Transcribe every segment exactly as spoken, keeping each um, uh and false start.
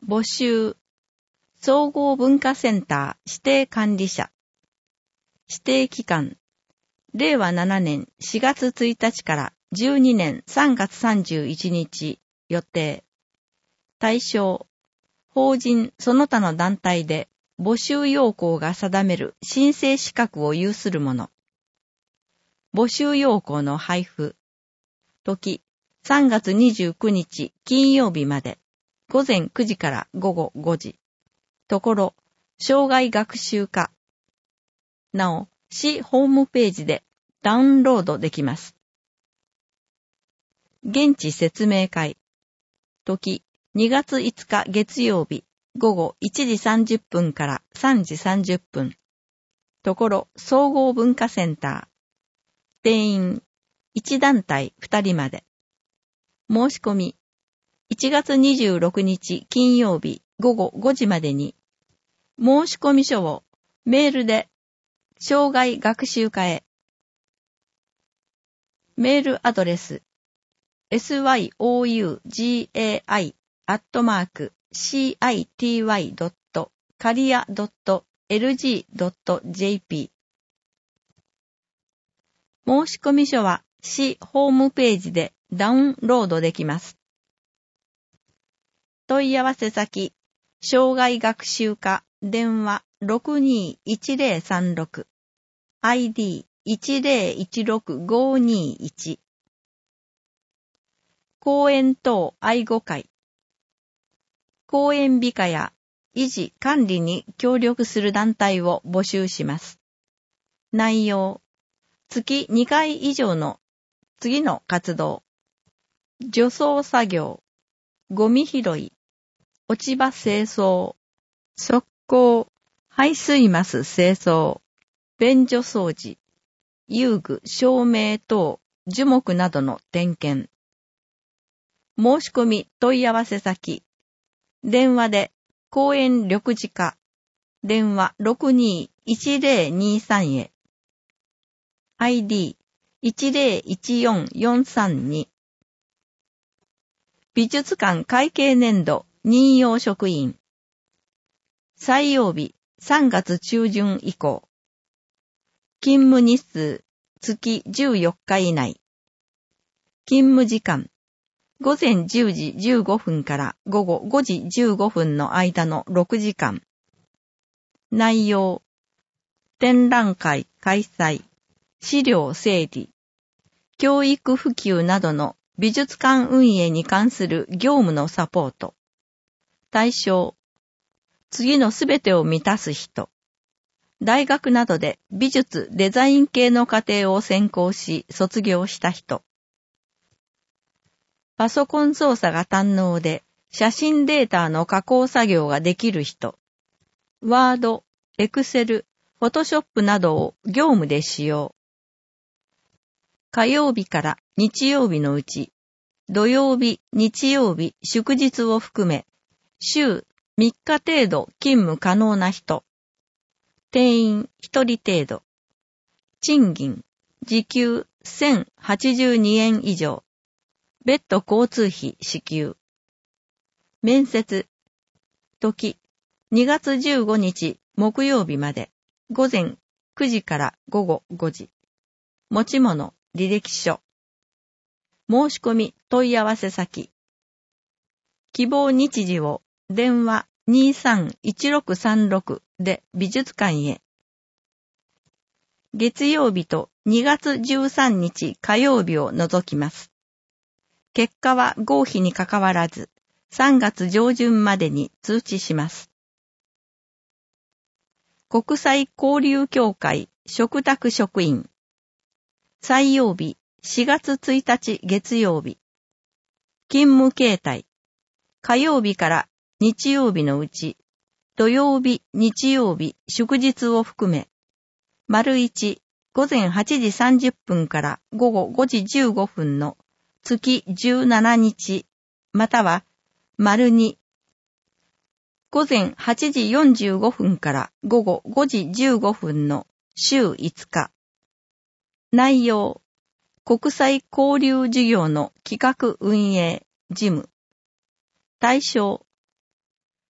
募集。総合文化センター指定管理者。指定期間。れいわななねんしがつついたちからじゅうにねんさんがつさんじゅういちにち予定。対象。法人その他の団体で募集要項が定める申請資格を有する者。募集要項の配布。時、さんがつにじゅうくにち金曜日まで、ごぜんくじからごごごじ。ところ、障害学習課。なお、市ホームページでダウンロードできます。現地説明会。時、にがついつか月曜日、ごごいちじさんじゅっぷんからさんじさんじゅっぷん。ところ、総合文化センター。定員、いち団体ふたりまで。申し込み、いちがつにじゅうろくにち金曜日ごごごじまでに、申し込み書をメールで、障害学習課へ。メールアドレス、エスワイオーユージェーアイ アットマーク シーアイティーワイ ドット カリア ドット エルジー ドット ジェーピー。申し込み書は市ホームページでダウンロードできます。問い合わせ先、障害学習課電話 ろくにーいちぜろさんろく アイディーいちぜろいちろくごにいち。公園等愛護会。公園美化や維持管理に協力する団体を募集します。内容。月にかい以上の次の活動。除草作業。ゴミ拾い。落ち葉清掃。側溝。排水マス清掃。便所掃除。遊具、照明等、樹木などの点検。申し込み問い合わせ先。電話で公園緑地課。電話 ろくにーいちぜろにさん へ。アイディーいちぜろいちよんよんさんに。美術館会計年度任用職員。採用日さんがつちゅうじゅん以降。勤務日数月じゅうよっか以内。勤務時間ごぜんじゅうじじゅうごふんからごごごじじゅうごふんの間のろくじかん。内容展覧会開催、資料整理、教育普及などの美術館運営に関する業務のサポート。対象次のすべてを満たす人。大学などで美術・デザイン系の課程を専攻し卒業した人。パソコン操作が堪能で写真データの加工作業ができる人。ワード、エクセル、フォトショップなどを業務で使用。火曜日から日曜日のうち、土曜日、日曜日、祝日を含め、週みっか程度勤務可能な人。定員ひとり程度。賃金、時給せんはちじゅうにえん以上。別途交通費支給。面接。時、にがつじゅうごにち木曜日まで、ごぜんくじからごごごじ。持ち物、履歴書。申し込み問い合わせ先。希望日時を電話にさんいちろくさんろくで美術館へ。月曜日とにがつじゅうさんにち火曜日を除きます。結果は合否にかかわらずさんがつじょうじゅんまでに通知します。国際交流協会嘱託職員。採用日しがつついたち月曜日。勤務形態。火曜日から日曜日のうち、土曜日、日曜日、祝日を含め、丸いち、ごぜんはちじさんじゅっぷんからごごごじじゅうごふんの月じゅうしちにち、または丸に、ごぜんはちじよんじゅうごふんからごごごじじゅうごふんの週いつか。内容、国際交流事業の企画運営、事務。対象、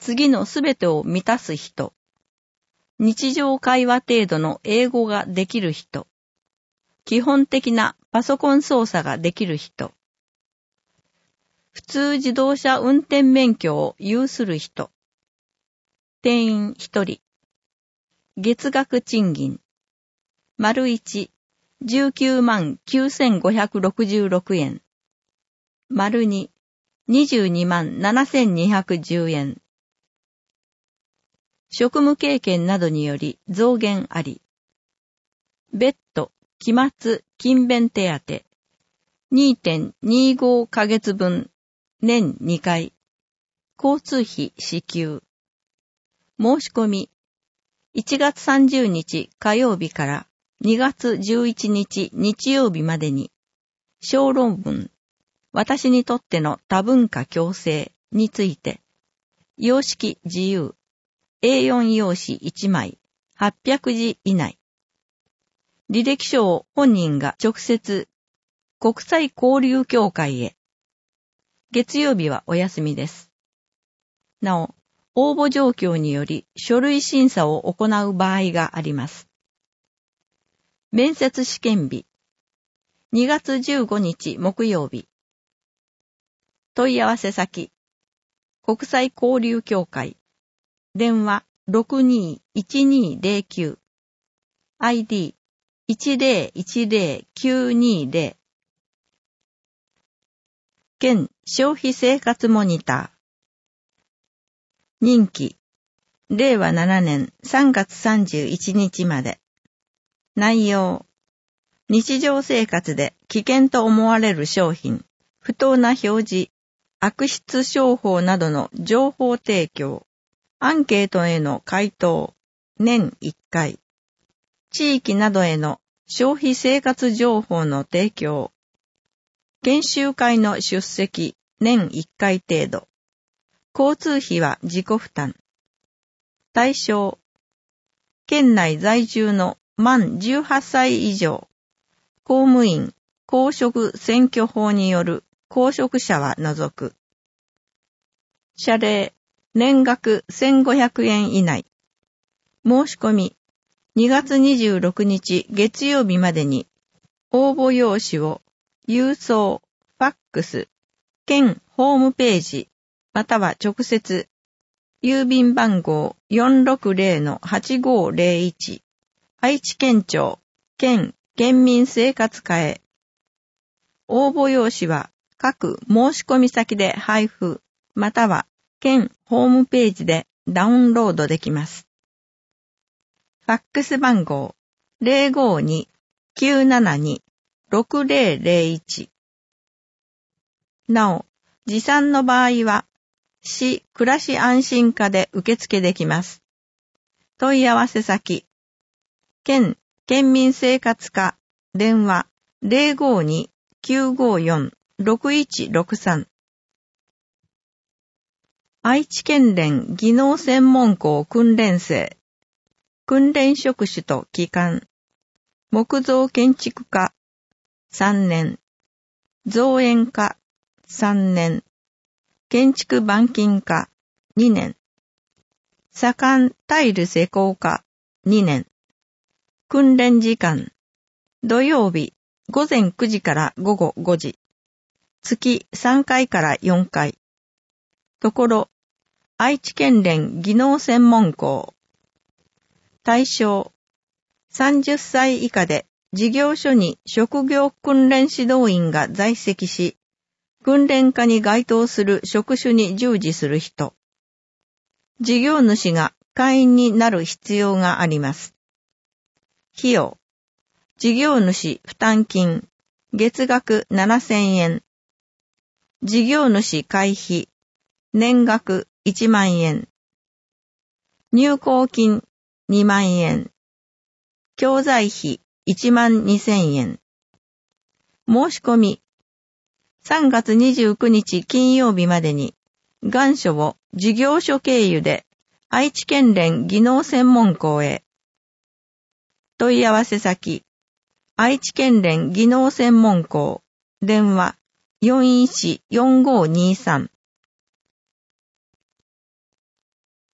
次のすべてを満たす人。日常会話程度の英語ができる人。基本的なパソコン操作ができる人。普通自動車運転免許を有する人。定員ひとり。月額賃金。丸一、じゅうきゅうまんきゅうせんごひゃくろくじゅうろくえん。丸二、にじゅうにまんななせんにひゃくじゅうえん。職務経験などにより増減あり。別途、期末、勤勉手当。にてんにご ヶ月分、年にかい。交通費支給。申し込み。いちがつさんじゅうにち火曜日からにがつじゅういちにち日曜日までに、小論文、私にとっての多文化共生について、様式自由、エーよん 用紙いちまい、はっぴゃくじ以内。履歴書を本人が直接、国際交流協会へ。月曜日はお休みです。なお、応募状況により書類審査を行う場合があります。面接試験日。にがつじゅうごにち木曜日。問い合わせ先。国際交流協会。電話 ろくにーいちにーぜろきゅう。アイディー いちぜろいちぜろきゅうにーぜろ。県消費生活モニター。任期。れいわななねんさんがつさんじゅういちにちまで。内容。日常生活で危険と思われる商品、不当な表示、悪質商法などの情報提供、アンケートへの回答、年いっかい。地域などへの消費生活情報の提供。研修会の出席、年いっかい程度。交通費は自己負担。対象。県内在住の満じゅうはっさい以上。公務員、公職選挙法による公職者は除く。謝礼、年額せんごひゃくえん以内。申し込み、にがつにじゅうろくにち月曜日までに、応募用紙を、郵送、ファックス、県ホームページ、または直接、郵便番号 よんろくぜろのはちごぜろいち、愛知県庁、県県民生活課へ。応募用紙は各申し込み先で配布、または県ホームページでダウンロードできます。ファックス番号 ぜろごに きゅうななに ろくぜろぜろいち。なお、持参の場合は、市暮らし安心課で受付できます。問い合わせ先。県県民生活課電話 ぜろごに きゅうごよん ろくいちろくさん。愛知県連技能専門校訓練生。訓練職種と期間。木造建築科さんねん。造園科さんねん。建築板金科にねん。左官タイル施工科にねん。訓練時間。土曜日ごぜんくじからごごごじ。月さんかいからよんかい。ところ、愛知県連技能専門校。対象。さんじゅっさい以下で事業所に職業訓練指導員が在籍し、訓練課に該当する職種に従事する人。事業主が会員になる必要があります。費用。事業主負担金、月額ななせんえん。事業主会費、年額いちまんえん。入校金にまんえん。教材費いちまんにせんえん。申し込み。さんがつにじゅうくにち金曜日までに、願書を事業所経由で愛知県連技能専門校へ。問い合わせ先。愛知県連技能専門校。電話よんいちよんごにさん。